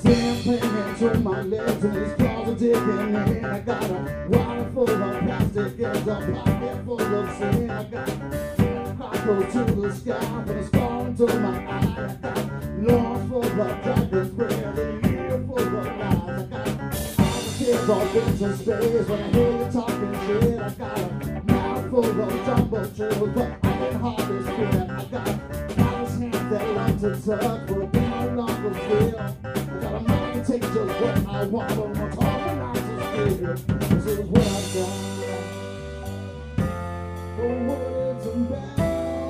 damn thing into my lips and these claws are digging in. I got a wallet full of plastic and a pocket full of sin. I got heart goes to the sky with a scar into my eye. I got lungs full of darkness, breath and ear full of lies. I got all the kids all in space when I hear you talking shit. I got a mouth full of jumbo truth, but I can hardly spit. I got honest hands that love to touch, but they no longer feel. I got a mind to take just what I want, but I'm talking not to steal. This is what I've done, for what it's about.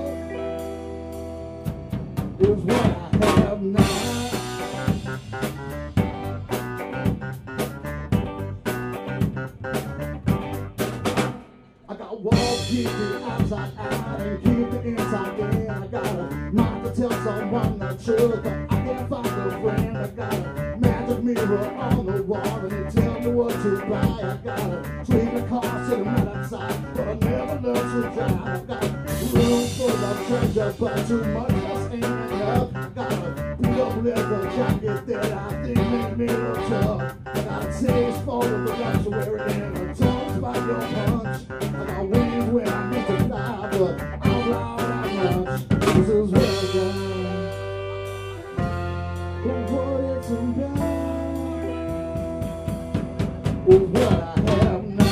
Is what I have now. I got walls, keep the outside out and keep the inside in. I got a mind to tell someone the truth, but I can't find a friend. I got a magic mirror on the wall and they tell me what to buy. I got a train of cars sitting right outside, but I never learned to drive. I got room full of treasure, but too much just ain't enough. I got a beat up leather jacket that I think make me look tough. I got a taste for the guys wearing in a tongues by your punch. I got wings when I need to fly, but I'm loud that much. This is what I got, for what it's about, for what I have now.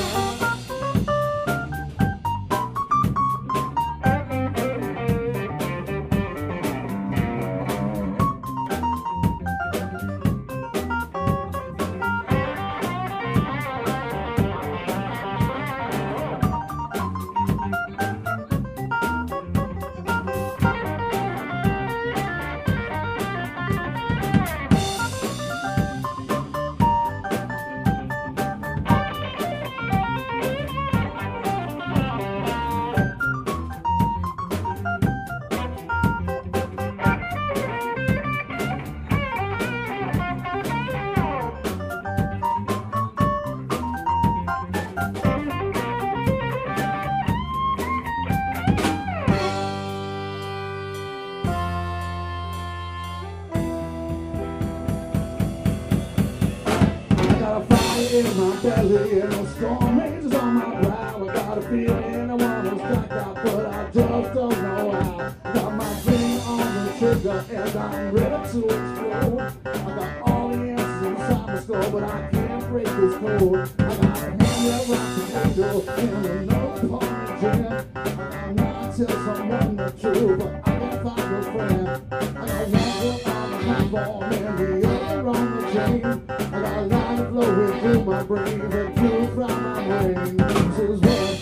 In my belly and the storm rages on my brow. I got a feeling I wanna strike out, but I just don't know how. Got my finger on the trigger and I'm ready to explode. I got all the answers inside my skull, but I can't break this code. I got a hand that rocks an angel and another part of jam. I wanna tell someone the truth, but I can't find a friend. I got one foot on the platform and the other on the chain. I got a line flowing through my brain and through from my brain. This is what